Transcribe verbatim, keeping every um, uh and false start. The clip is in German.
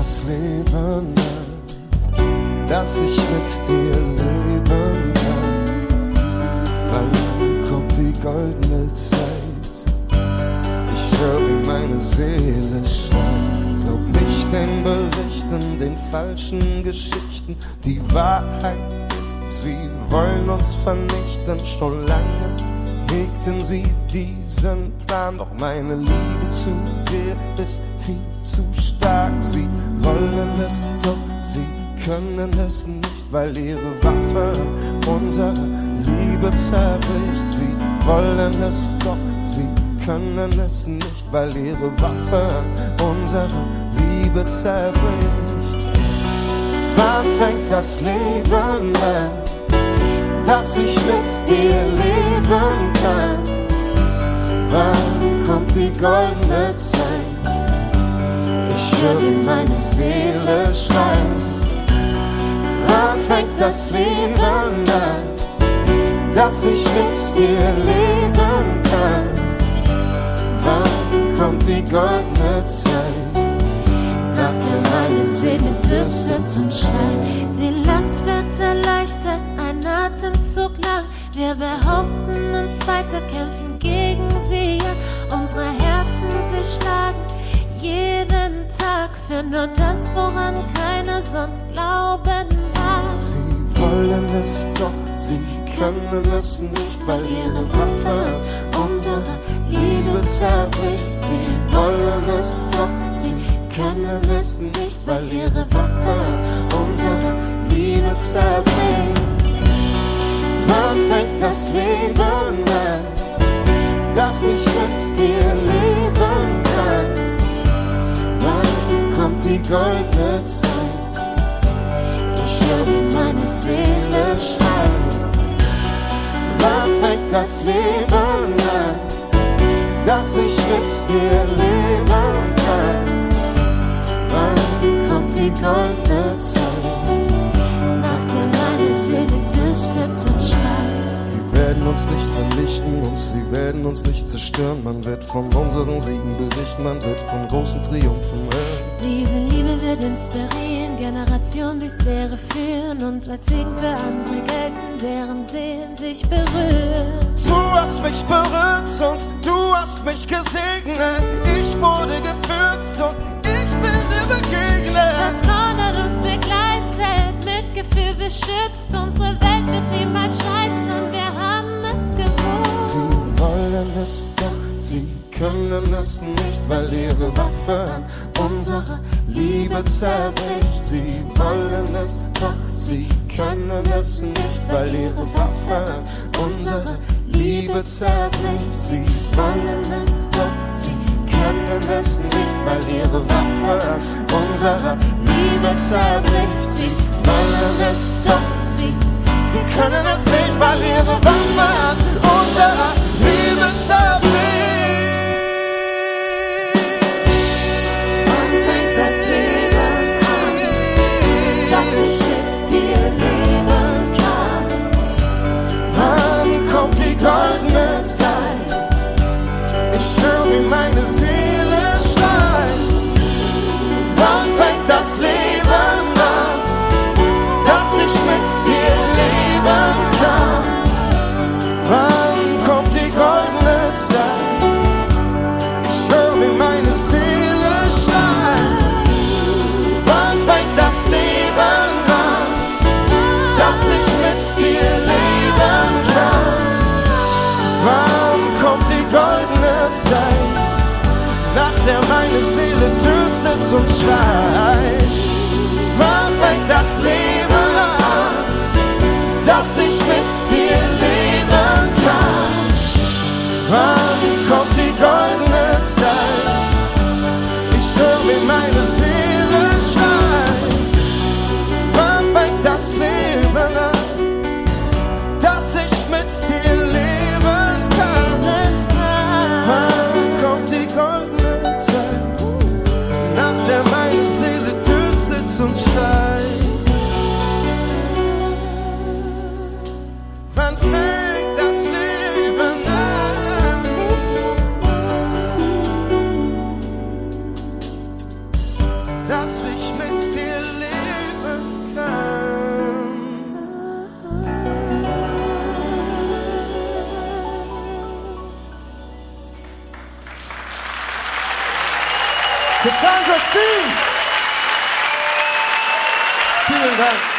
das Leben an, dass ich mit dir leben kann? Wann kommt die goldene Zeit? Ich höre, wie meine Seele schreit. Glaub nicht den Berichten, den falschen Geschichten. Die Wahrheit ist, sie wollen uns vernichten. Schon lange hegten sie diesen Plan, doch meine Liebe zu dir ist viel zu stark. Sie wollen es, doch sie können es nicht, weil ihre Waffe unsere Liebe zerbricht. Sie wollen es, doch sie können es nicht, weil ihre Waffe unsere Liebe zerbricht. Wann fängt das Leben an, dass ich mit dir leben kann? Wann kommt die goldene Zeit? Ich höre, wie meine Seele schreit. Wann fängt das Leben an, dass ich mit dir leben kann? Wann kommt die goldene Zeit, nach der meine Seele dürstet und schreit? Die Last wird erleichtert, ein Atemzug lang. Wir behaupten uns weiter, kämpfen gegen sie. Unsere Herzen, sie schlagen jeden Tag für nur das, woran keiner sonst glauben mag. Sie wollen es, doch sie können es nicht, weil ihre Waffe unsere Liebe zerbricht. Sie wollen es, doch sie können es nicht, weil ihre Waffe unsere Liebe zerbricht. Wann fängt das Leben an, dass ich mit dir leben kann? Wann kommt die goldene Zeit? Ich höre, wie meine Seele schreit. Wann fängt das Leben an, dass ich mit dir leben kann? Wann kommt die goldene Zeit, nach der meine Seele dürstet und schreit? Sie werden uns nicht vernichten und sie werden uns nicht zerstören. Man wird von unseren Siegen berichten, man wird von großen Triumphen hören. Diese Liebe wird inspirieren, Generationen durchs Leere führen und als Segen für andere gelten, deren Seelen sich berühren. Du hast mich berührt und du hast mich gesegnet. Ich wurde geführt und ich bin dir begegnet. Vertrauen hat uns begleitet, Mitgefühl beschützt. Unsere Welt wird niemals scheitern, wir haben es gewusst. Sie wollen es, doch sie können es nicht, weil ihre Waffe an unsere Liebe zerbricht. Sie wollen es, doch sie können es nicht, weil ihre Waffe an unsere Liebe zerbricht. Sie wollen es, doch sie können es nicht, weil ihre Waffe an unserer Liebe zerbricht. Sie wollen es, doch sie, sie können es nicht, weil ihre Waffe an unserer Liebe zerbricht. Wann fängt das Leben an, dass ich mit dir leben kann? Wann kommt die goldene Zeit? Ich höre, wie meine Seele schreit. Wann fängt das Leben an, dass ich mit dir leben kann? Wann kommt die goldene Zeit? Ich höre, wie meine Seele schreit. Wann fängt das Leben an, dass ich mit dir leben kann? Wann kommt die goldene Zeit, nach der meine Seele dürstet und schreit? Wann fängt das Leben an, dass ich mit dir leben kann? Wann kommt die goldene Zeit? Ich höre, wie meine Seele schreit. Wann fängt das Leben an, dass ich mit dir leben kann? Wann kommt die goldene Zeit, nach der meine Seele dürstet und schreit? Wann fängt das Leben an, dass ich Cassandra Steen. Vielen Dank.